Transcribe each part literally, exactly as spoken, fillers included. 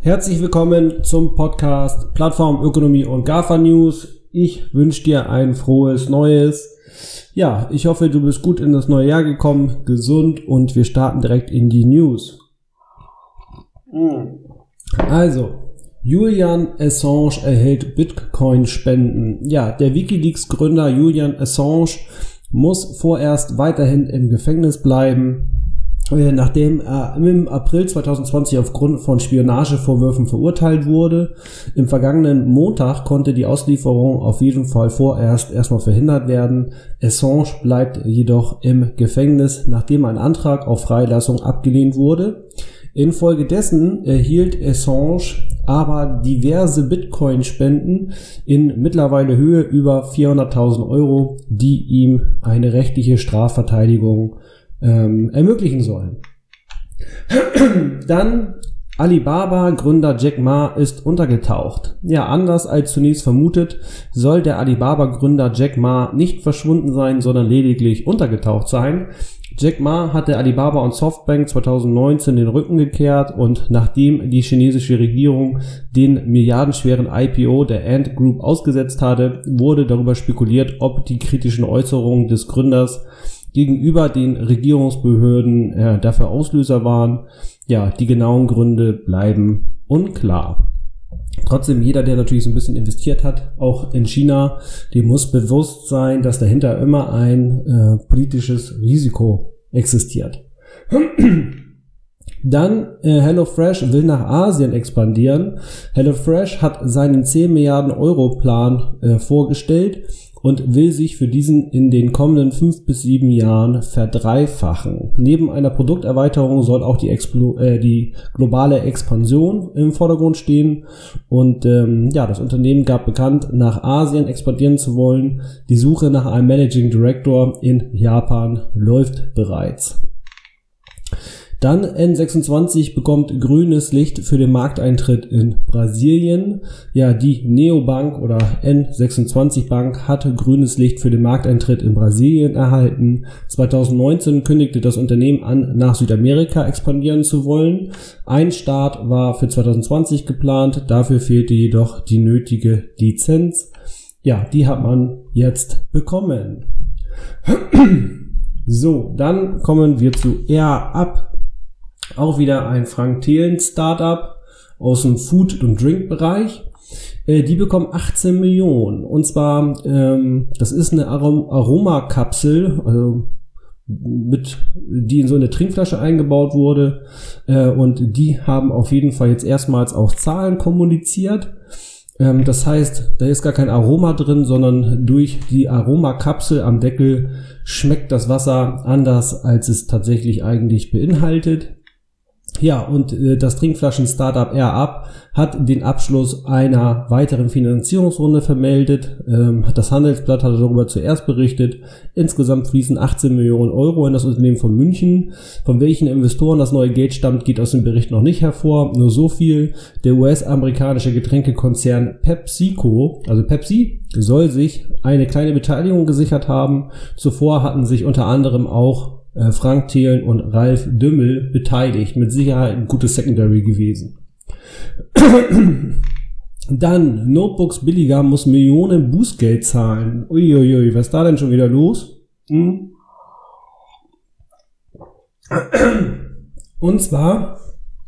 Herzlich willkommen zum Podcast Plattformökonomie und GAFA News. Ich wünsche dir ein frohes Neues. Ja, ich hoffe, du bist gut in das neue Jahr gekommen, gesund und wir starten direkt in die News. Also, Julian Assange erhält Bitcoin-Spenden. Ja, der WikiLeaks-Gründer Julian Assange muss vorerst weiterhin im Gefängnis bleiben, nachdem er im April zwanzig zwanzig aufgrund von Spionagevorwürfen verurteilt wurde. Im vergangenen Montag konnte die Auslieferung auf jeden Fall vorerst erstmal verhindert werden. Assange bleibt jedoch im Gefängnis, nachdem ein Antrag auf Freilassung abgelehnt wurde. Infolgedessen erhielt Assange aber diverse Bitcoin-Spenden in mittlerweile Höhe über vierhunderttausend Euro, die ihm eine rechtliche Strafverteidigung ähm, ermöglichen sollen. Dann Alibaba-Gründer Jack Ma ist untergetaucht. Ja, anders als zunächst vermutet, soll der Alibaba-Gründer Jack Ma nicht verschwunden sein, sondern lediglich untergetaucht sein. Jack Ma hatte Alibaba und Softbank zwanzig neunzehn den Rücken gekehrt und nachdem die chinesische Regierung den milliardenschweren I P O der Ant Group ausgesetzt hatte, wurde darüber spekuliert, ob die kritischen Äußerungen des Gründers gegenüber den Regierungsbehörden äh, dafür Auslöser waren. Ja, die genauen Gründe bleiben unklar. Trotzdem, jeder, der natürlich so ein bisschen investiert hat, auch in China, dem muss bewusst sein, dass dahinter immer ein äh, politisches Risiko existiert. Dann äh, HelloFresh will nach Asien expandieren. HelloFresh hat seinen zehn Milliarden Euro Plan äh, vorgestellt und will sich für diesen in den kommenden fünf bis sieben Jahren verdreifachen. Neben einer Produkterweiterung soll auch die, Explo- äh, die globale Expansion im Vordergrund stehen. Und ähm, ja, das Unternehmen gab bekannt, nach Asien expandieren zu wollen. Die Suche nach einem Managing Director in Japan läuft bereits. Dann N sechsundzwanzig bekommt grünes Licht für den Markteintritt in Brasilien. Ja, die Neobank oder N sechsundzwanzig Bank hatte grünes Licht für den Markteintritt in Brasilien erhalten. zwanzig neunzehn kündigte das Unternehmen an, nach Südamerika expandieren zu wollen. Ein Start war für zwanzig zwanzig geplant, dafür fehlte jedoch die nötige Lizenz. Ja, die hat man jetzt bekommen. So, dann kommen wir zu AirUp. Auch wieder ein Frank Thelen Startup aus dem Food- und Drink-Bereich. Äh, die bekommen achtzehn Millionen. Und zwar, ähm, das ist eine Arom- Aromakapsel, also mit, die in so eine Trinkflasche eingebaut wurde. Äh, und die haben auf jeden Fall jetzt erstmals auch Zahlen kommuniziert. Ähm, das heißt, da ist gar kein Aroma drin, sondern durch die Aromakapsel am Deckel schmeckt das Wasser anders, als es tatsächlich eigentlich beinhaltet. Ja, und äh, das Trinkflaschen-Startup AirUp hat den Abschluss einer weiteren Finanzierungsrunde vermeldet. Ähm, das Handelsblatt hat darüber zuerst berichtet. Insgesamt fließen achtzehn Millionen Euro in das Unternehmen von München. Von welchen Investoren das neue Geld stammt, geht aus dem Bericht noch nicht hervor. Nur so viel: Der U S-amerikanische Getränkekonzern PepsiCo, also Pepsi, soll sich eine kleine Beteiligung gesichert haben. Zuvor hatten sich unter anderem auch Frank Thelen und Ralf Dümmel beteiligt. Mit Sicherheit ein gutes Secondary gewesen. Dann, Notebooks billiger, muss Millionen Bußgeld zahlen. Uiuiui, was ist da denn schon wieder los? Hm? Und zwar,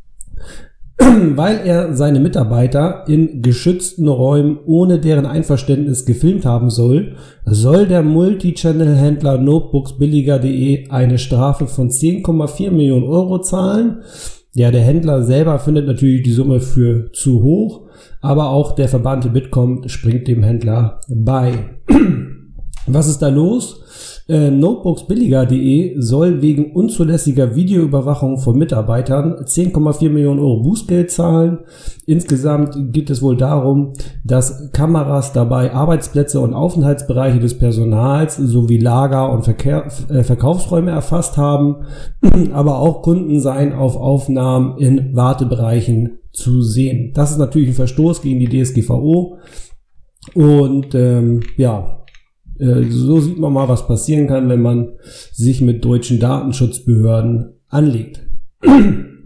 weil er seine Mitarbeiter in geschützten Räumen ohne deren Einverständnis gefilmt haben soll, soll der Multichannel-Händler notebooksbilliger punkt de eine Strafe von zehn Komma vier Millionen Euro zahlen. Ja, der Händler selber findet natürlich die Summe für zu hoch, aber auch der Verband Bitkom springt dem Händler bei. Was ist da los? Äh, notebooksbilliger punkt de soll wegen unzulässiger Videoüberwachung von Mitarbeitern zehn Komma vier Millionen Euro Bußgeld zahlen. Insgesamt geht es wohl darum, dass Kameras dabei Arbeitsplätze und Aufenthaltsbereiche des Personals sowie Lager und Verkehr, äh, Verkaufsräume erfasst haben, aber auch Kunden seien auf Aufnahmen in Wartebereichen zu sehen. Das ist natürlich ein Verstoß gegen die D S G V O und ähm, ja, so sieht man mal, was passieren kann, wenn man sich mit deutschen Datenschutzbehörden anlegt.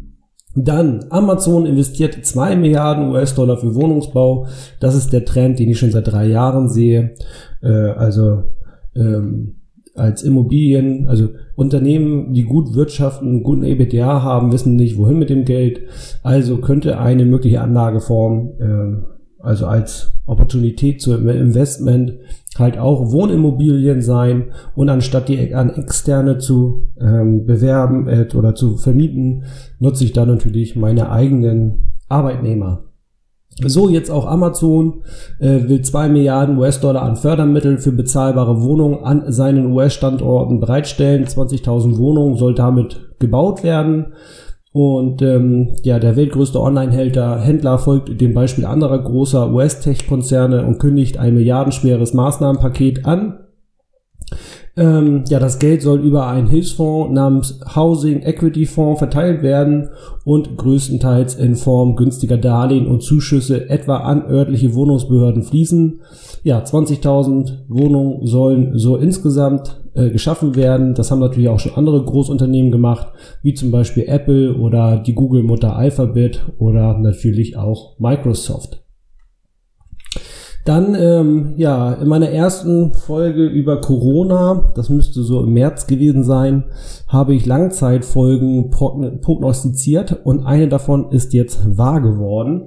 Dann, Amazon investiert zwei Milliarden U S-Dollar für Wohnungsbau. Das ist der Trend, den ich schon seit drei Jahren sehe. Äh, also ähm, als Immobilien, also Unternehmen, die gut wirtschaften, einen guten E B T A haben, wissen nicht, wohin mit dem Geld. Also könnte eine mögliche Anlageform, äh, also als Opportunität zu Investment, halt auch Wohnimmobilien sein, und anstatt die an Externe zu ähm, bewerben äh, oder zu vermieten, nutze ich dann natürlich meine eigenen Arbeitnehmer. So, jetzt auch Amazon äh, will zwei Milliarden U S-Dollar an Fördermittel für bezahlbare Wohnungen an seinen U S-Standorten bereitstellen. zwanzigtausend Wohnungen soll damit gebaut werden. Und ähm, ja, der weltgrößte Online-Händler Händler folgt dem Beispiel anderer großer U S-Tech-Konzerne und kündigt ein milliardenschweres Maßnahmenpaket an. Ähm, ja, das Geld soll über einen Hilfsfonds namens Housing Equity Fonds verteilt werden und größtenteils in Form günstiger Darlehen und Zuschüsse etwa an örtliche Wohnungsbehörden fließen. Ja, zwanzigtausend Wohnungen sollen so insgesamt äh, geschaffen werden. Das haben natürlich auch schon andere Großunternehmen gemacht, wie zum Beispiel Apple oder die Google-Mutter Alphabet oder natürlich auch Microsoft. Dann, ähm, ja, in meiner ersten Folge über Corona, das müsste so im März gewesen sein, habe ich Langzeitfolgen prognostiziert und eine davon ist jetzt wahr geworden.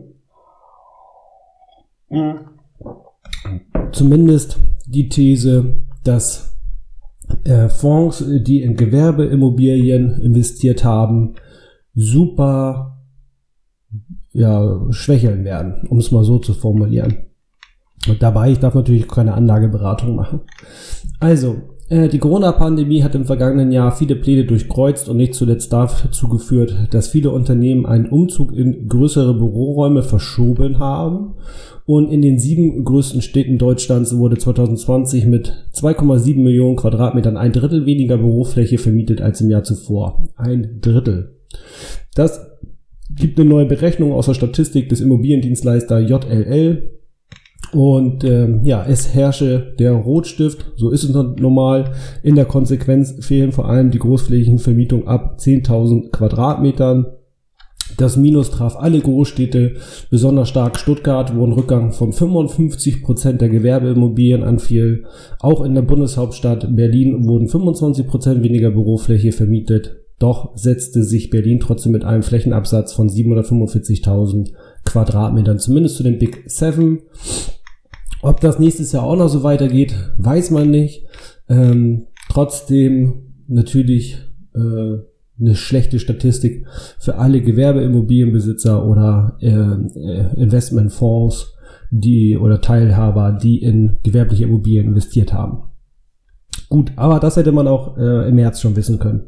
Mhm. Zumindest die These, dass äh, Fonds, die in Gewerbeimmobilien investiert haben, super ja, schwächeln werden, um es mal so zu formulieren. Und dabei, ich darf natürlich keine Anlageberatung machen. Also, äh, die Corona-Pandemie hat im vergangenen Jahr viele Pläne durchkreuzt und nicht zuletzt dazu geführt, dass viele Unternehmen einen Umzug in größere Büroräume verschoben haben. Und in den sieben größten Städten Deutschlands wurde zwanzig zwanzig mit zwei Komma sieben Millionen Quadratmetern ein Drittel weniger Bürofläche vermietet als im Jahr zuvor. Ein Drittel. Das gibt eine neue Berechnung aus der Statistik des Immobiliendienstleister J L L. Und ähm, ja, es herrsche der Rotstift, so ist es normal. In der Konsequenz fehlen vor allem die großflächigen Vermietungen ab zehntausend Quadratmetern. Das Minus traf alle Großstädte, besonders stark Stuttgart, wo ein Rückgang von fünfundfünfzig Prozent der Gewerbeimmobilien anfiel. Auch in der Bundeshauptstadt Berlin wurden fünfundzwanzig Prozent weniger Bürofläche vermietet. Doch setzte sich Berlin trotzdem mit einem Flächenabsatz von siebenhundertfünfundvierzigtausend Quadratmetern, zumindest zu den Big Seven. Ob das nächstes Jahr auch noch so weitergeht, weiß man nicht. Ähm, trotzdem natürlich äh, eine schlechte Statistik für alle Gewerbeimmobilienbesitzer oder äh, Investmentfonds, die oder Teilhaber, die in gewerbliche Immobilien investiert haben. Gut, aber das hätte man auch äh, im März schon wissen können.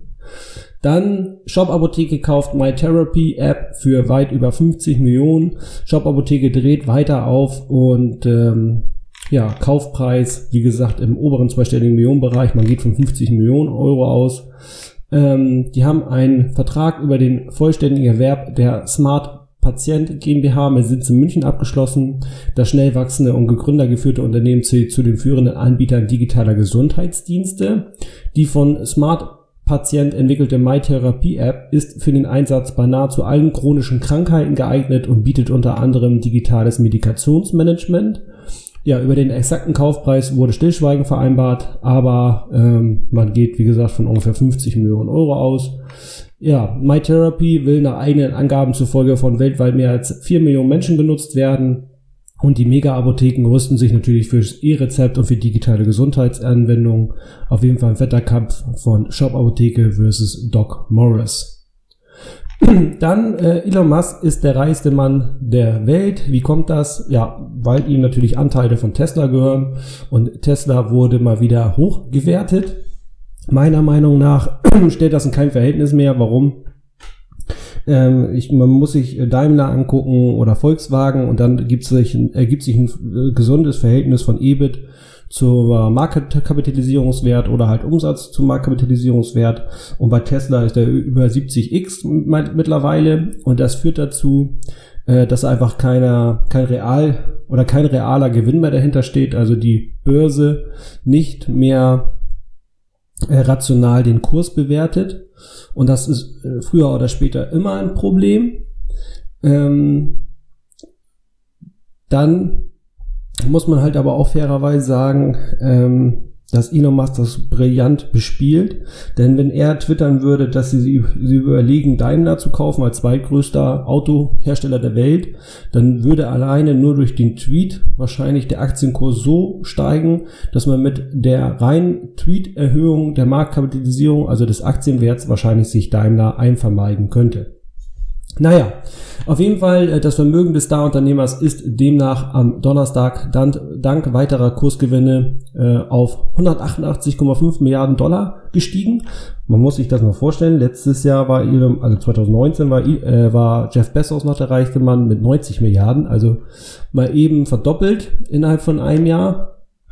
Dann Shop Apotheke kauft MyTherapy App für weit über fünfzig Millionen. Shop Apotheke dreht weiter auf und ähm, ja, Kaufpreis, wie gesagt, im oberen zweistelligen Millionenbereich. Man geht von fünfzig Millionen Euro aus. Ähm, die haben einen Vertrag über den vollständigen Erwerb der Smart Patient GmbH mit Sitz in München abgeschlossen. Das schnell wachsende und gegründergeführte Unternehmen zählt zu den führenden Anbietern digitaler Gesundheitsdienste. Die von Smart Patient entwickelte MyTherapy-App ist für den Einsatz bei nahezu allen chronischen Krankheiten geeignet und bietet unter anderem digitales Medikationsmanagement. Ja, über den exakten Kaufpreis wurde Stillschweigen vereinbart, aber ähm, man geht, wie gesagt, von ungefähr fünfzig Millionen Euro aus. Ja, MyTherapy will nach eigenen Angaben zufolge von weltweit mehr als vier Millionen Menschen genutzt werden. Und die Mega-Apotheken rüsten sich natürlich fürs E-Rezept und für digitale Gesundheitsanwendungen. Auf jeden Fall ein fetter Kampf von Shop Apotheke versus Doc Morris. Dann äh, Elon Musk ist der reichste Mann der Welt. Wie kommt das? Ja, weil ihm natürlich Anteile von Tesla gehören. Und Tesla wurde mal wieder hochgewertet. Meiner Meinung nach stellt das in kein Verhältnis mehr. Warum? Ähm, ich, man muss sich Daimler angucken oder Volkswagen und dann gibt sich, ergibt sich ein äh, gesundes Verhältnis von E B I T zum Marktkapitalisierungswert oder halt Umsatz zum Marktkapitalisierungswert. Und bei Tesla ist der über siebzig x mittlerweile und das führt dazu, äh, dass einfach keiner, kein real oder kein realer Gewinn mehr dahinter steht. Also die Börse nicht mehr äh, rational den Kurs bewertet. Und das ist äh, früher oder später immer ein Problem. Ähm, dann muss man halt aber auch fairerweise sagen, ähm, dass Elon Musk das brillant bespielt, denn wenn er twittern würde, dass sie, sie überlegen, Daimler zu kaufen als zweitgrößter Autohersteller der Welt, dann würde alleine nur durch den Tweet wahrscheinlich der Aktienkurs so steigen, dass man mit der reinen Tweet-Erhöhung der Marktkapitalisierung, also des Aktienwerts, wahrscheinlich sich Daimler einvermeiden könnte. Naja, auf jeden Fall, das Vermögen des Star-Unternehmers ist demnach am Donnerstag dank, dank weiterer Kursgewinne äh, auf hundertachtundachtzig Komma fünf Milliarden Dollar gestiegen. Man muss sich das mal vorstellen, letztes Jahr war, also zwanzig neunzehn war, äh, war Jeff Bezos noch der reichste Mann mit neunzig Milliarden, also mal eben verdoppelt innerhalb von einem Jahr.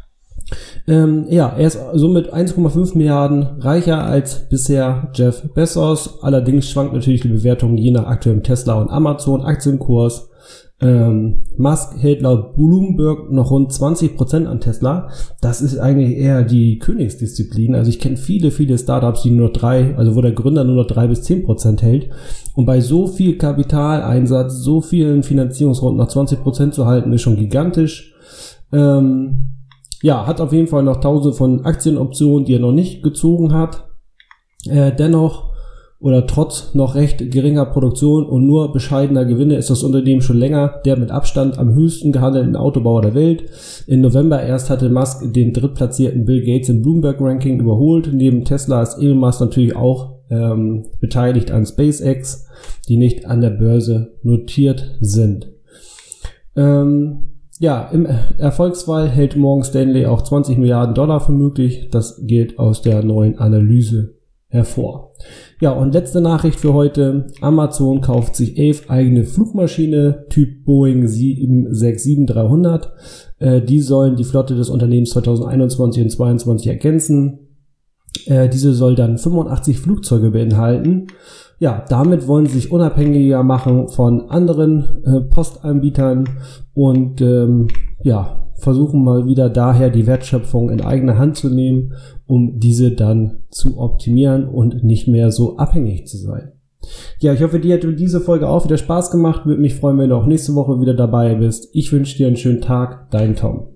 Ähm, ja, er ist somit eins Komma fünf Milliarden reicher als bisher Jeff Bezos. Allerdings schwankt natürlich die Bewertung je nach aktuellem Tesla und Amazon Aktienkurs. Ähm, Musk hält laut Bloomberg noch rund zwanzig Prozent an Tesla. Das ist eigentlich eher die Königsdisziplin. Also ich kenne viele, viele Startups, die nur drei, also wo der Gründer nur noch drei bis zehn Prozent hält. Und bei so viel Kapitaleinsatz, so vielen Finanzierungsrunden noch zwanzig Prozent zu halten, ist schon gigantisch. Ähm, Ja, hat auf jeden Fall noch tausende von Aktienoptionen, die er noch nicht gezogen hat. Äh, dennoch oder trotz noch recht geringer Produktion und nur bescheidener Gewinne ist das Unternehmen schon länger der mit Abstand am höchsten gehandelten Autobauer der Welt. Im November erst hatte Musk den drittplatzierten Bill Gates im Bloomberg-Ranking überholt. Neben Tesla ist Elon Musk natürlich auch ähm, beteiligt an SpaceX, die nicht an der Börse notiert sind. Ähm, Ja, im Erfolgsfall hält Morgan Stanley auch zwanzig Milliarden Dollar für möglich. Das geht aus der neuen Analyse hervor. Ja, und letzte Nachricht für heute. Amazon kauft sich elf eigene Flugmaschine Typ Boeing sieben sechs sieben dreihundert. Äh, die sollen die Flotte des Unternehmens zwanzig einundzwanzig und zweiundzwanzig ergänzen. Äh, diese soll dann fünfundachtzig Flugzeuge beinhalten. Ja, damit wollen sie sich unabhängiger machen von anderen äh, Postanbietern und ähm, ja, versuchen mal wieder daher die Wertschöpfung in eigene Hand zu nehmen, um diese dann zu optimieren und nicht mehr so abhängig zu sein. Ja, ich hoffe, dir hat diese Folge auch wieder Spaß gemacht. Würde mich freuen, wenn du auch nächste Woche wieder dabei bist. Ich wünsche dir einen schönen Tag. Dein Tom.